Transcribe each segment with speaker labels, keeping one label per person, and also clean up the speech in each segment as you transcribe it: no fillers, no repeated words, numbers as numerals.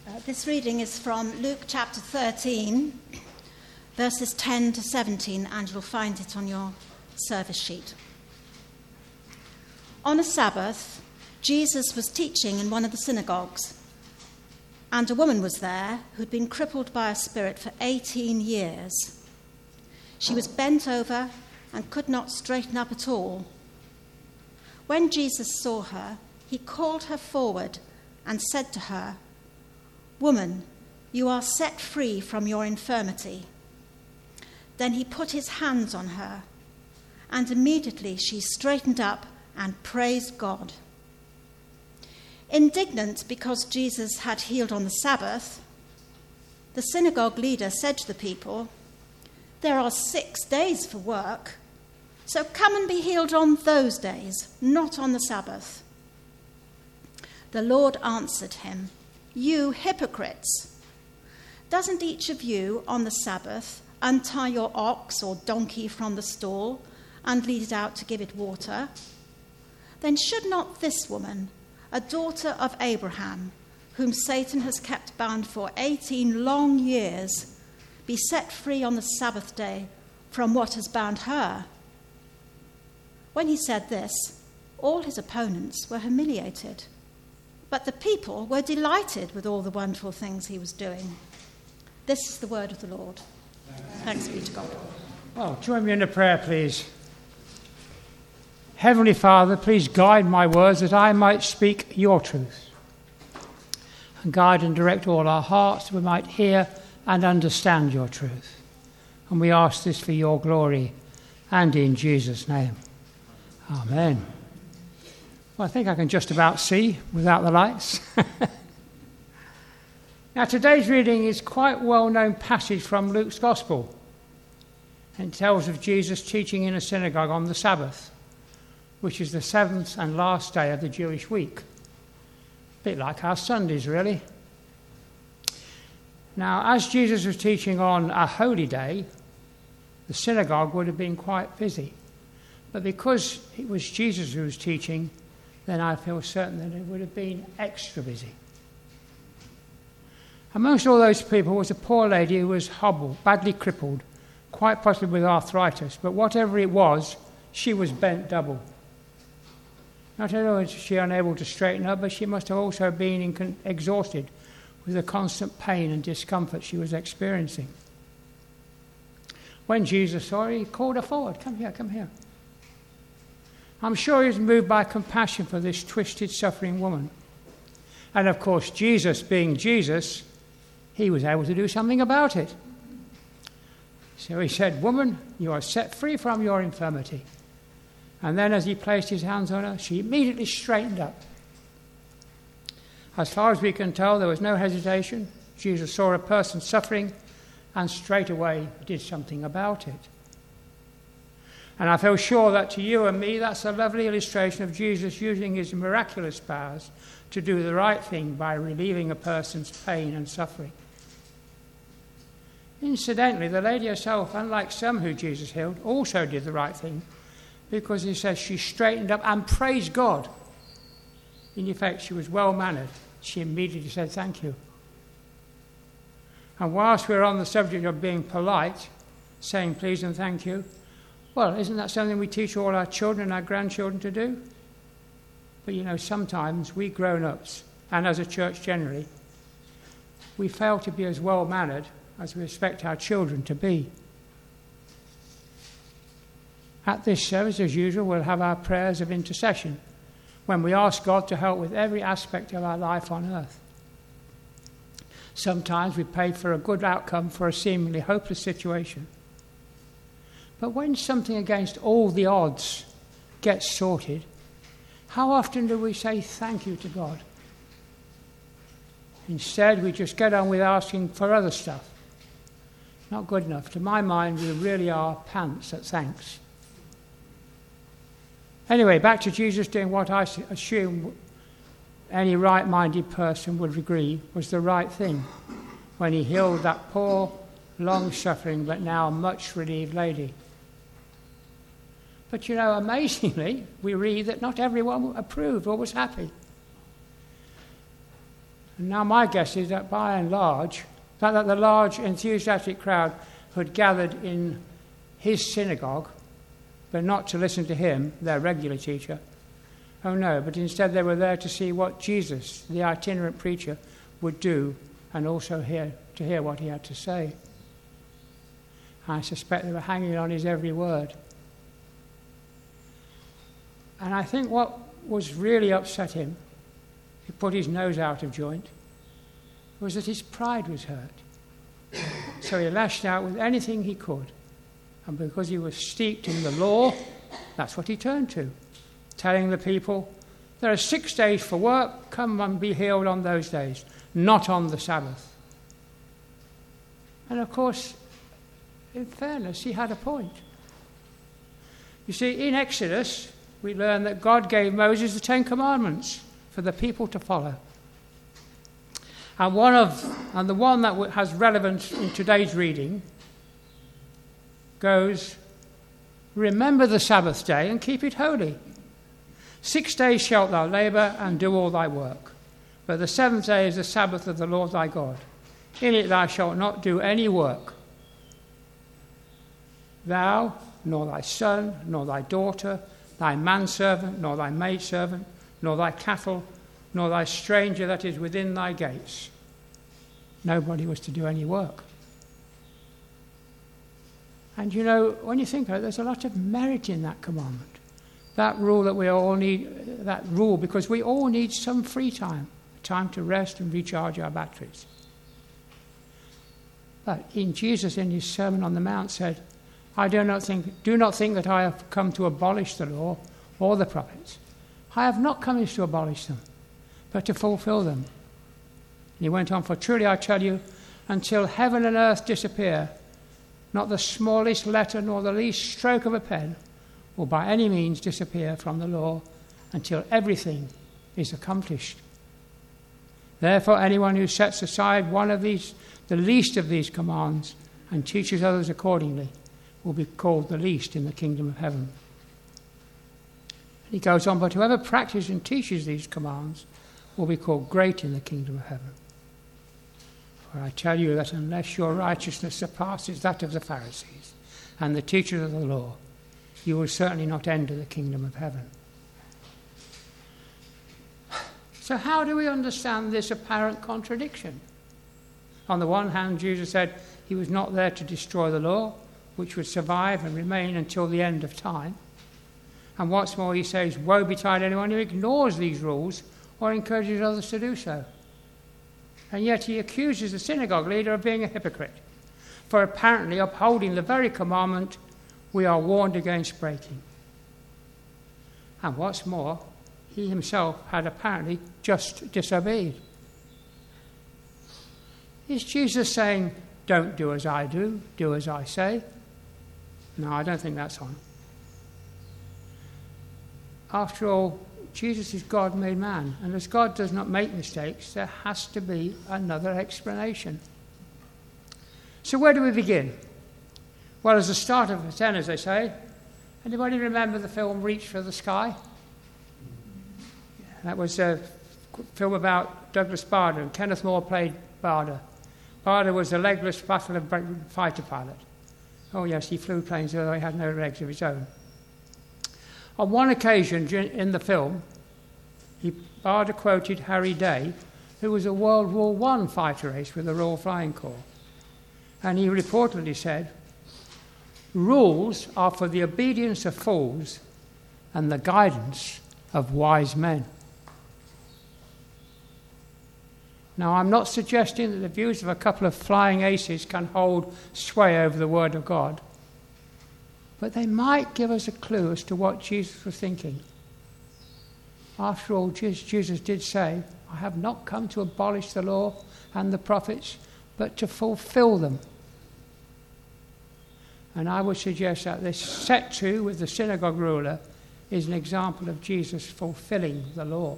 Speaker 1: This reading is from Luke chapter 13, verses 10 to 17, and you'll find it on your service sheet. On a Sabbath, Jesus was teaching in one of the synagogues, and a woman was there who'd been crippled by a spirit for 18 years. She was bent over and could not straighten up at all. When Jesus saw her, he called her forward and said to her, "Woman, you are set free from your infirmity." Then he put his hands on her, and immediately she straightened up and praised God. Indignant because Jesus had healed on the Sabbath, the synagogue leader said to the people, "There are 6 days for work, so come and be healed on those days, not on the Sabbath." The Lord answered him, "You hypocrites! Doesn't each of you on the Sabbath untie your ox or donkey from the stall and lead it out to give it water? Then should not this woman, a daughter of Abraham, whom Satan has kept bound for 18 long years, be set free on the Sabbath day from what has bound her?" When he said this, all his opponents were humiliated, but the people were delighted with all the wonderful things he was doing. This is the word of the Lord. Thanks be to God.
Speaker 2: Well, join me in a prayer, please. Heavenly Father, please guide my words that I might speak your truth. And guide and direct all our hearts that we might hear and understand your truth. And we ask this for your glory and in Jesus' name. Amen. Well, I think I can just about see without the lights. Now, today's reading is quite a well-known passage from Luke's Gospel. It tells of Jesus teaching in a synagogue on the Sabbath, which is the 7th and last day of the Jewish week. A bit like our Sundays, really. Now, as Jesus was teaching on a holy day, the synagogue would have been quite busy. But because it was Jesus who was teaching, then I feel certain that it would have been extra busy. Amongst all those people was a poor lady who was hobbled, badly crippled, quite possibly with arthritis, but whatever it was, she was bent double. Not only was she unable to straighten up, but she must have also been exhausted with the constant pain and discomfort she was experiencing. When Jesus saw her, he called her forward. "Come here, come here." I'm sure he was moved by compassion for this twisted, suffering woman. And of course, Jesus being Jesus, he was able to do something about it. So he said, "Woman, you are set free from your infirmity." And then as he placed his hands on her, she immediately straightened up. As far as we can tell, there was no hesitation. Jesus saw a person suffering and straight away did something about it. And I feel sure that to you and me, that's a lovely illustration of Jesus using his miraculous powers to do the right thing by relieving a person's pain and suffering. Incidentally, the lady herself, unlike some who Jesus healed, also did the right thing, because he says she straightened up and praised God. In effect, she was well-mannered. She immediately said, "Thank you." And whilst we're on the subject of being polite, saying please and thank you, well, isn't that something we teach all our children and our grandchildren to do? But you know, sometimes we grown-ups, and as a church generally, we fail to be as well-mannered as we expect our children to be. At this service, as usual, we'll have our prayers of intercession, when we ask God to help with every aspect of our life on earth. Sometimes we pray for a good outcome for a seemingly hopeless situation. But when something against all the odds gets sorted, how often do we say thank you to God? Instead, we just get on with asking for other stuff. Not good enough. To my mind, we really are pants at thanks. Anyway, back to Jesus doing what I assume any right-minded person would agree was the right thing when he healed that poor, long-suffering, but now much relieved lady. But you know, amazingly, we read that not everyone approved or was happy. And now my guess is that by and large, that the large enthusiastic crowd who had gathered in his synagogue, but not to listen to him, their regular teacher, oh no, but instead they were there to see what Jesus, the itinerant preacher, would do, and also to hear what he had to say. I suspect they were hanging on his every word. And I think what was really upset him, he put his nose out of joint, was that his pride was hurt. So he lashed out with anything he could. And because he was steeped in the law, that's what he turned to, telling the people, there are 6 days for work, come and be healed on those days, not on the Sabbath. And of course, in fairness, he had a point. You see, in Exodus, we learn that God gave Moses the 10 Commandments for the people to follow. And the one that has relevance in today's reading goes, remember the Sabbath day and keep it holy. 6 days shalt thou labour and do all thy work. But the 7th day is the Sabbath of the Lord thy God. In it thou shalt not do any work. Thou, nor thy son, nor thy daughter, thy manservant, nor thy maidservant, nor thy cattle, nor thy stranger that is within thy gates. Nobody was to do any work. And you know, when you think of it, there's a lot of merit in that commandment. That rule that we all need, that rule, because we all need some free time, time to rest and recharge our batteries. But Jesus, in his Sermon on the Mount, said, do not think that I have come to abolish the law or the prophets. I have not come to abolish them, but to fulfill them. And he went on, for truly I tell you, until heaven and earth disappear, not the smallest letter nor the least stroke of a pen will by any means disappear from the law until everything is accomplished. Therefore, anyone who sets aside one of these, the least of these commands, and teaches others accordingly, will be called the least in the kingdom of heaven. And he goes on, but whoever practices and teaches these commands will be called great in the kingdom of heaven. For I tell you that unless your righteousness surpasses that of the Pharisees and the teachers of the law, you will certainly not enter the kingdom of heaven. So how do we understand this apparent contradiction? On the one hand, Jesus said he was not there to destroy the law, which would survive and remain until the end of time. And what's more, he says, woe betide anyone who ignores these rules or encourages others to do so. And yet he accuses the synagogue leader of being a hypocrite for apparently upholding the very commandment we are warned against breaking. And what's more, he himself had apparently just disobeyed. Is Jesus saying, don't do as I do, do as I say? No, I don't think that's on. After all, Jesus is God made man, and as God does not make mistakes, there has to be another explanation. So where do we begin? Well, as the start of a 10, as they say. Anybody remember the film Reach for the Sky? That was a film about Douglas Bader, and Kenneth More played Bader. Bader was a legless fighter pilot. Oh yes, he flew planes although he had no legs of his own. On one occasion in the film, Bader quoted Harry Day, who was a World War I fighter ace with the Royal Flying Corps. And he reportedly said, rules are for the obedience of fools and the guidance of wise men. Now, I'm not suggesting that the views of a couple of flying aces can hold sway over the Word of God, but they might give us a clue as to what Jesus was thinking. After all, Jesus did say, I have not come to abolish the law and the prophets, but to fulfill them. And I would suggest that this set to with the synagogue ruler is an example of Jesus fulfilling the law.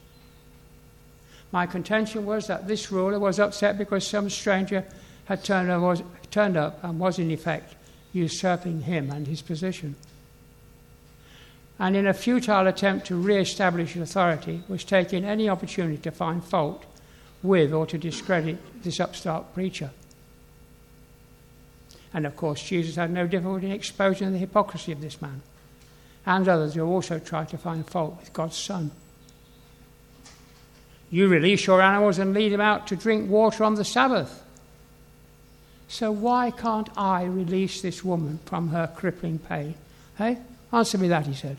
Speaker 2: My contention was that this ruler was upset because some stranger had turned up and was in effect usurping him and his position. And in a futile attempt to re-establish authority, was taking any opportunity to find fault with or to discredit this upstart preacher. And of course, Jesus had no difficulty in exposing the hypocrisy of this man and others who also tried to find fault with God's Son. You release your animals and lead them out to drink water on the Sabbath. So why can't I release this woman from her crippling pain? Hey? Answer me that, he said.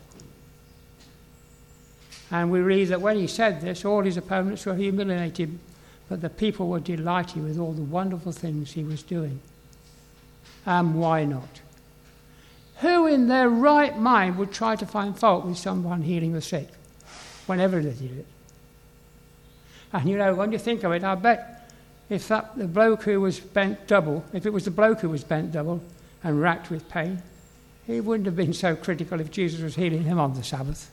Speaker 2: And we read that when he said this, all his opponents were humiliated, but the people were delighted with all the wonderful things he was doing. And why not? Who in their right mind would try to find fault with someone healing the sick whenever they did it? And you know, when you think of it, I bet if the bloke who was bent double, if it was the bloke who was bent double and racked with pain, he wouldn't have been so critical if Jesus was healing him on the Sabbath.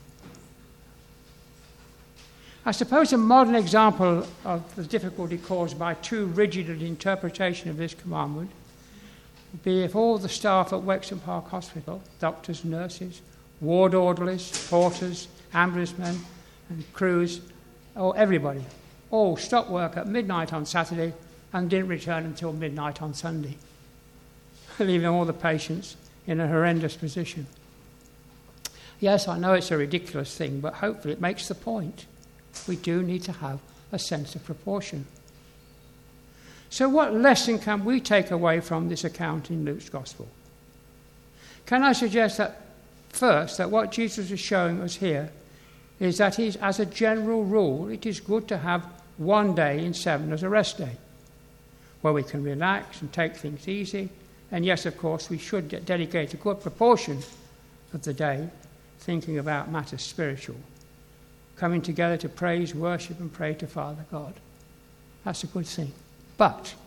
Speaker 2: I suppose a modern example of the difficulty caused by too rigid an interpretation of this commandment would be if all the staff at Wexham Park Hospital, doctors, nurses, ward orderlies, porters, ambulance men and crews, or everybody, all stopped work at midnight on Saturday and didn't return until midnight on Sunday, leaving all the patients in a horrendous position. Yes, I know it's a ridiculous thing, but hopefully it makes the point. We do need to have a sense of proportion. So what lesson can we take away from this account in Luke's Gospel? Can I suggest that first, that what Jesus is showing us here is that as a general rule, it is good to have one day in 7 as a rest day, where we can relax and take things easy. And yes, of course, we should dedicate a good proportion of the day thinking about matters spiritual, coming together to praise, worship, and pray to Father God. That's a good thing. But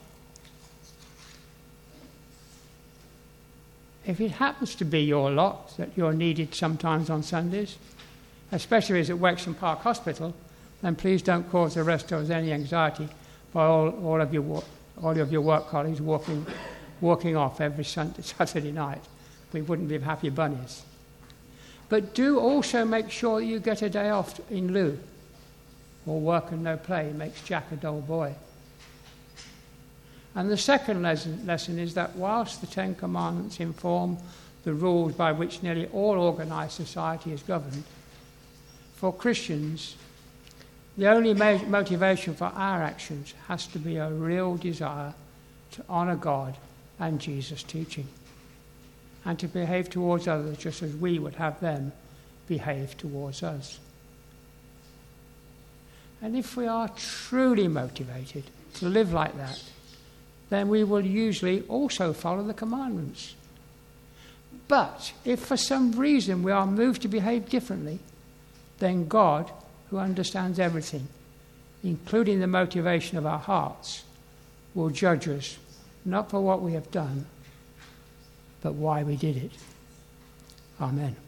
Speaker 2: if it happens to be your lot that you're needed sometimes on Sundays, especially as at Wexham Park Hospital, then please don't cause the rest of us any anxiety by all of your work colleagues walking off every Saturday night. We wouldn't be happy bunnies. But do also make sure that you get a day off in lieu. Or work and no play makes Jack a dull boy. And the second lesson is that whilst the Ten Commandments inform the rules by which nearly all organised society is governed, for Christians, the only motivation for our actions has to be a real desire to honour God and Jesus' teaching, and to behave towards others just as we would have them behave towards us. And if we are truly motivated to live like that, then we will usually also follow the commandments. But if for some reason we are moved to behave differently, then God, who understands everything, including the motivation of our hearts, will judge us not for what we have done, but why we did it. Amen.